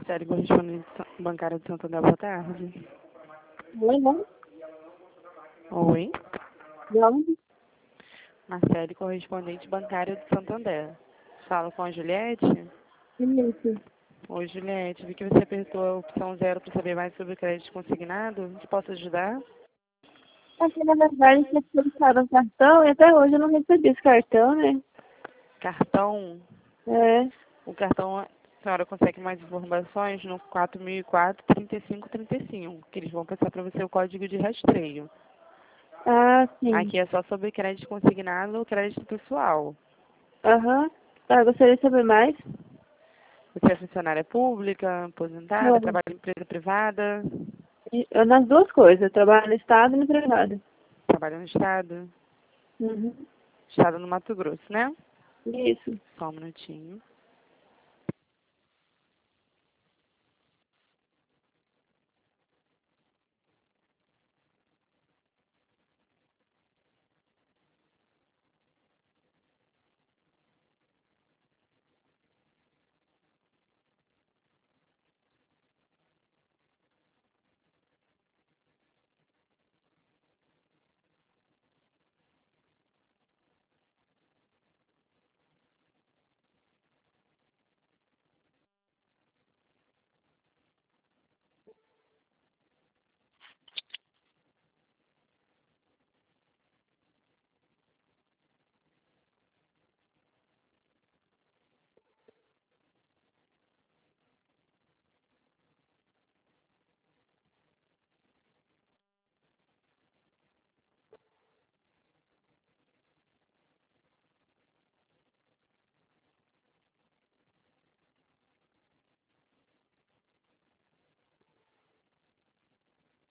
Marcelo, correspondente bancária de Santander, boa tarde. Oi, né? Oi. De onde? Marcelo, correspondente bancária de Santander. Falo com a Juliette? Isso. Oi, Juliette. Vi que você apertou a opção 0 para saber mais sobre o crédito consignado. Te posso ajudar? Aqui, na verdade, vocês solicitaram um cartão e até hoje eu não recebi esse cartão, né? Cartão. É. O cartão, a senhora consegue mais informações no 4004-3535, que eles vão passar para você o código de rastreio. Ah, sim. Aqui é só sobre crédito consignado ou crédito pessoal. Aham. Tá, eu gostaria de saber mais. Você é funcionária pública, aposentada, Não. trabalha em empresa privada, Eu, nas duas coisas, eu trabalho no Estado e no privado. trabalha no estado? Uhum. Estado no Mato Grosso, né? Isso. Só um minutinho.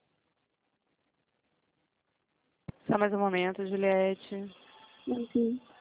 Só mais um momento, Juliette. Aqui.